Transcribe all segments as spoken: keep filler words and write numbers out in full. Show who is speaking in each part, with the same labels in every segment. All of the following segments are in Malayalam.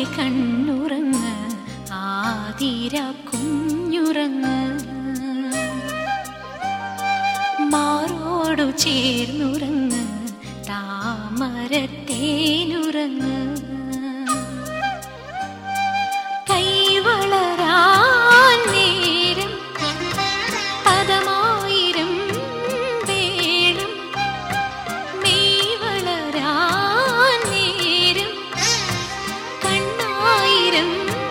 Speaker 1: കണ്ണുറങ്ങ് ആതിര കുഞ്ഞുറങ്ങ് മാറോടു ചേർന്നുറങ്ങ് താമരത്തേനുറങ്ങ് കൈവളരാൻ നേരം പദമായിരം വേണം മെയ് വളരാൻ നേരം കണ്ണായിരം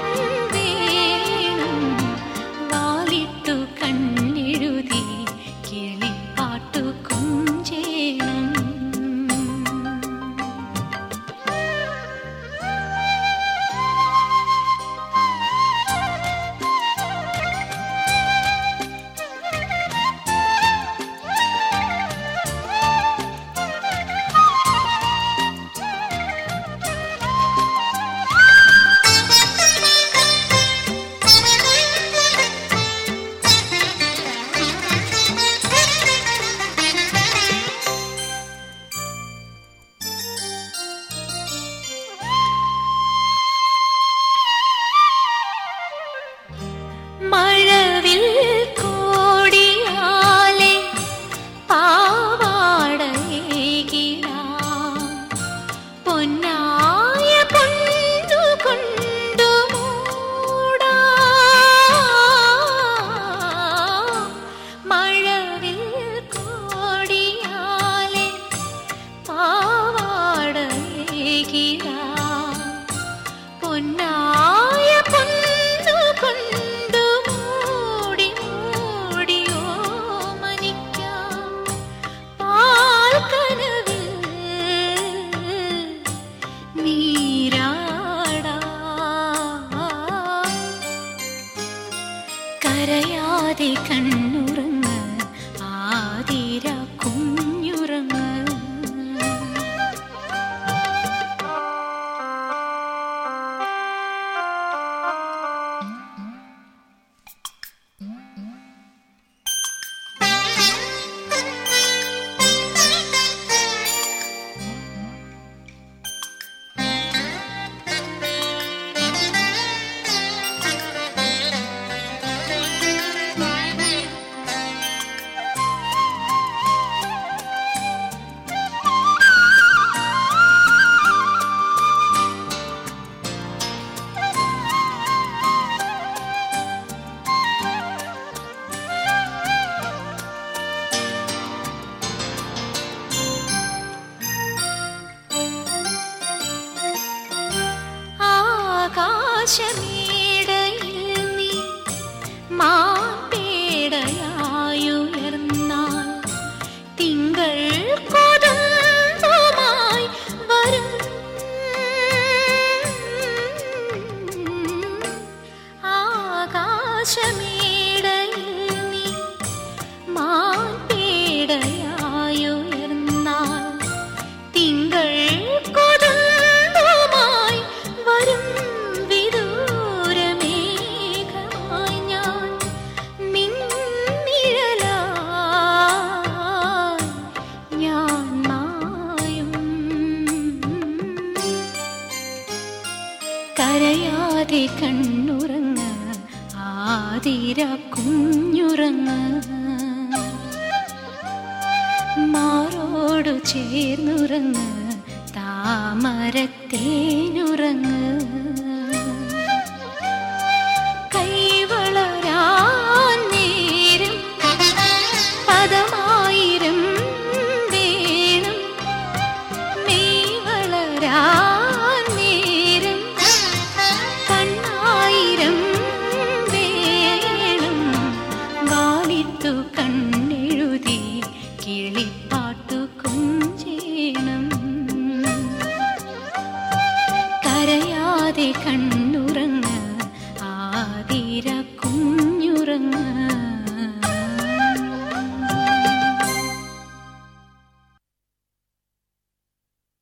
Speaker 1: വേണം വാലിട്ടു കണ്ണെഴുതി കിളിപ്പാട്ടു കുഞ്ചേണം മഴവിൽ കോടിയാലെ പാവാടയേകിടാം പൊന്നായ പൊന്നുകൊണ്ടു മൂടാം മഴവിൽ കോടിയാലെ പാവാടയേകിടാം പൊന്നായ പൊന്നുകൊണ്ടു മൂടി മൂടിയോ മനിക്കാം പാൽക്കനവിൽ നീരാടാം കരയാതെ കണ്ണുറങ്ങ് ആതിര കുഞ്ഞുറങ്ങ് ആകാശമേടയിൽ നീ മാപ്പേടയായുയർന്നാൽ തിങ്കൾ കൊതുമ്പുമായി വരും ആകാശമേടയിൽ നീ മാപ്പേടയായുയർന്നാൽ തിങ്കൾ കൊതുമ്പുമായി വരും വിദൂരമേഘമായി ഞാൻ നിൻനിഴലായി ഞാൻ മായും കരയാതെ കണ്ണുറങ്ങ് ആതിര കുഞ്ഞുറങ്ങ് മാറോടു ചേർന്നുറങ്ങ് താമരത്തേനുറങ്ങ്